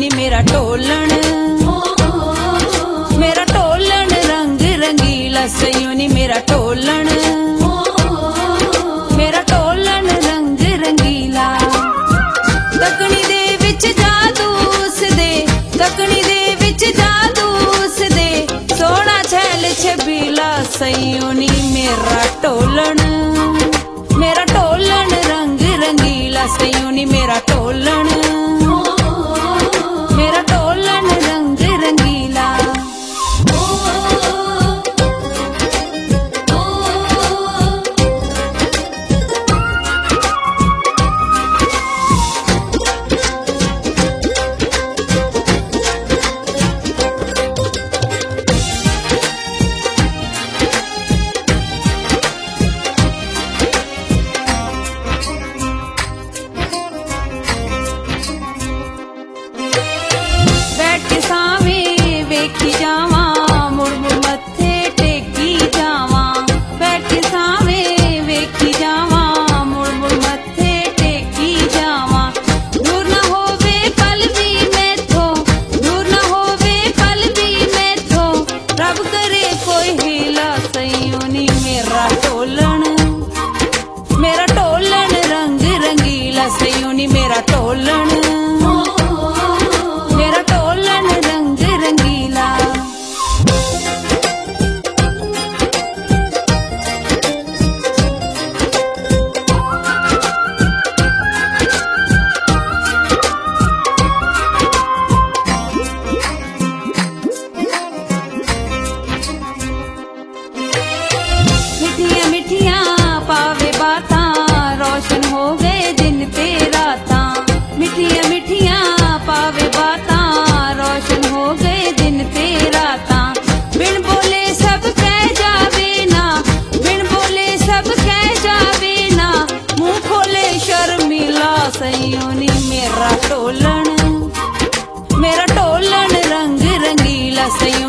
नी मेरा टोलन, मेरा टोलन रंग रंगीला सयो नी मेरा टोलन, मेरा टोलन रंग रंगीला। दकनी दे विच जादू उस दे, दकनी दे विच जादू उस दे, सोना छैल छबीला सयो नी मेरा टोलन, मेरा टोलन रंग रंगीला सयो नी मेरा टोलन, मेरा टोलन रंग रंगीला। वेखी जावा मुड़ मुड़ मत्थे टेकी जावा, बैठी सावे वेखी जावा मुड़ मुड़ मत्थे टेकी जावा। दूर न होवे पल भी मैथों, दूर न होवे पल भी मैथों, रब करे कोई हीला सयो नी मेरा टोलन, मेरा टोलन रंग रंगीला सयो नी मेरा टोलन, मेरा टोलन रंग रंगीला। मिठिया मिठिया पावे बातां, रोशन हो गए दिन ते रातां, मिठिया मिठिया पावे बातां, रोशन हो गए दिन ते रातां। बिन बोले सब कह जावे ना, बिन बोले सब कह जावे ना, मुंह खोले शर्मिला सयो नी मेरा टोलन, मेरा टोलन रंग रंगीला सयो